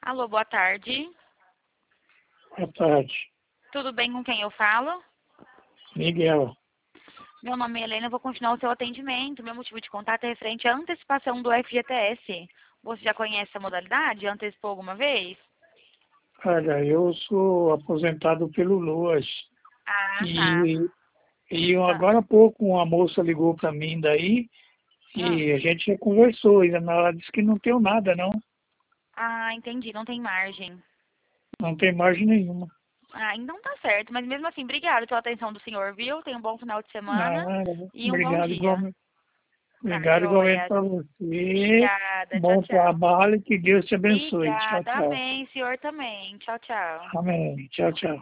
Alô, boa tarde. Boa tarde. Tudo bem com quem eu falo? Miguel. Meu nome é Helena, eu vou continuar o seu atendimento. Meu motivo de contato é referente à antecipação do FGTS. Você já conhece a modalidade? Antecipou alguma vez? Olha, eu sou aposentado pelo LOAS Ah, tá. e Ah, agora há pouco uma moça ligou para mim daí ah. e a gente já conversou. E ela disse que não tem nada, não. Ah, entendi, não tem margem. Não tem margem nenhuma. Ah, então tá certo. Mas mesmo assim, obrigado pela atenção do senhor, viu? Tenha um bom final de semana Nada. e um bom dia. Tá, Obrigado igualmente joia. para você. Obrigada. Tchau, Bom tchau. trabalho e que Deus te abençoe. Tchau, Obrigada. tchau. Amém. Senhor também. Tchau, tchau. Amém. Tchau, tchau.